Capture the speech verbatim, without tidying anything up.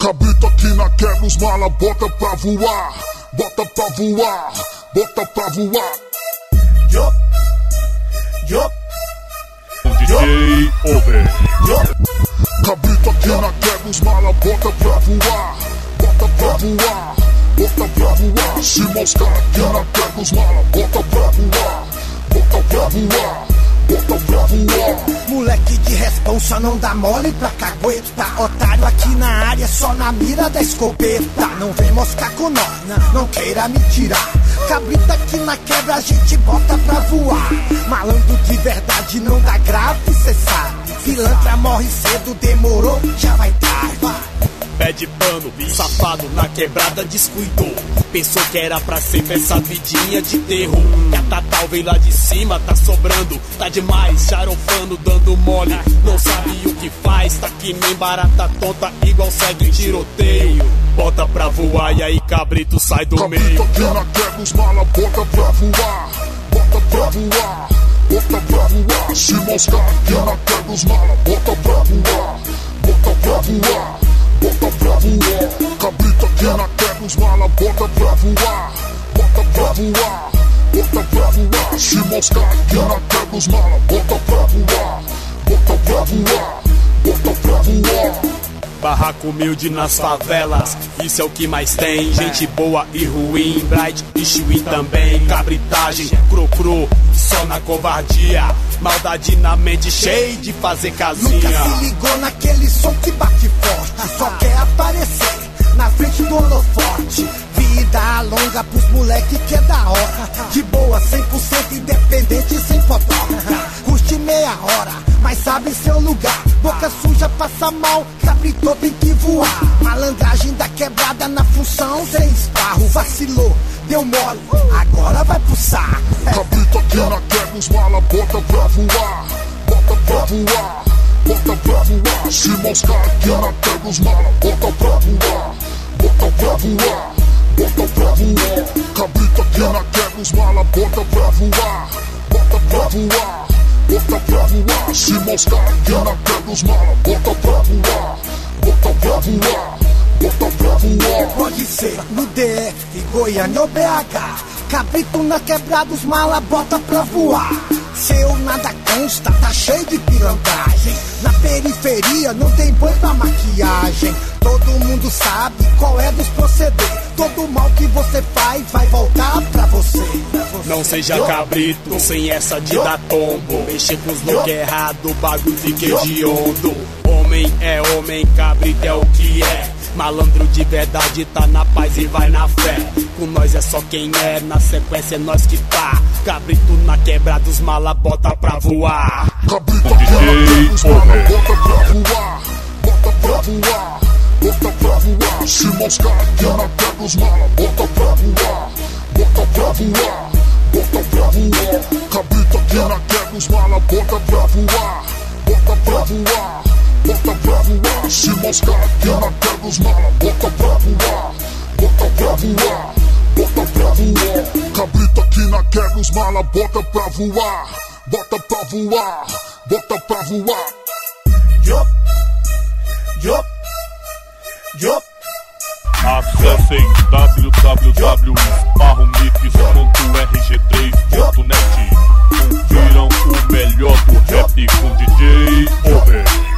Cabrito aqui na quebra, os mala bota pra voar, bota pra voar, bota pra voar. Yo, yo, D J Over. Cabrito aqui na quebra, os mala bota pra voar, bota pra voar, bota pra voar. Se moscar aqui na quebra, os mala bota pra voar, bota pra voar, bota pra voar. Moleque de responsa não dá mole pra cagueta. Otário aqui na área só na mira da escopeta. Não vem moscar com nós, não, não queira me tirar. Cabrito aqui na quebra a gente bota pra voar. Malandro de verdade não dá grave, cê sabe. Pilantra morre cedo, demorou, já vai tarde. Pede pano, safado na quebrada descuidou. Pensou que era pra sempre essa vidinha de terror. Que a Tatal veio lá de cima, tá sobrando, tá demais, charofando, dando mole. Não sabe o que faz, tá que nem barata tonta, igual segue tiroteio. Bota pra voar e aí cabrito sai do Cabrito meio. aqui na quebra, os mala bota pra voar, bota pra voar, bota pra voar. Se moscar aqui na quebra, os mala bota pra voar, bota pra voar, bota pra voar. Cabrito aqui na quebra, os mala bota pra voar, bota pra voar, bota pra voar. Se moscar aqui na quebra, os mala bota pra voar, bota pra voar, bota pra voar. Barraco humilde nas favelas, isso é o que mais tem. Gente boa e ruim, Bright e Chui também. Cabritagem, cru-cru, só na covardia. Maldade na mente, cheio de fazer casinha. Nunca se ligou naquele som que bate forte. Só quer aparecer na frente do holofote. Vida longa pros moleque que é da hora. De boa, cem por cento independente, sem fotógrafa. Custe meia hora, mas sabe seu lugar. Boca suja passa mal, cabrito tem que voar. Malandragem da quebrada na função, sem esparro. Vacilou, deu mole, agora vai pro saco. Cabrito aqui na quebra, os mala bota pra voar, bota pra voar, bota pra voar. Se moscar aqui na quebra, os mala bota pra voar, bota pra voar, bota pra voar. Cabrito aqui na quebra, os mala bota pra voar, bota pra voar, bota pra voar. Se moscar aqui na quebra, os mala bota pra voar, bota pra voar, bota pra voar. Pode ser no D F, Goiânia ou B H. Cabrito na quebrada, os mala bota pra voar. Seu nada consta, tá cheio de pilantragem. Na periferia não tem boi pra maquiagem. Todo mundo sabe qual é dos proceder. Todo mal que você faz vai voltar pra você. Não seja cabrito, sem essa de dar tombo. Mexer com os loucos errado, o bagulho fica hediondo. Homem é homem, cabrito é o que é. Malandro de verdade tá na paz e vai na fé. Com nós é só quem é, na sequência é nós que tá. Cabrito na quebrada, os mala bota pra voar. Cabrito aqui na quebra, os mala bota pra voar, bota pra voar, bota pra voar. Se moscar aqui na quebra, os mala bota pra voar, bota pra voar, bota pra voar. Cabrito aqui na quebra, os mala bota pra voar, bota pra voar, bota pra voar. Se moscar aqui na quebra, os mala bota pra voar, bota pra voar, bota pra voar. Cabrito aqui na quebra, os mala bota pra voar, bota pra voar, bota pra voar. Yo, yo, yo. Acessem w w w ponto mix ponto r g três ponto net. Confiram o melhor do rap com D J Over.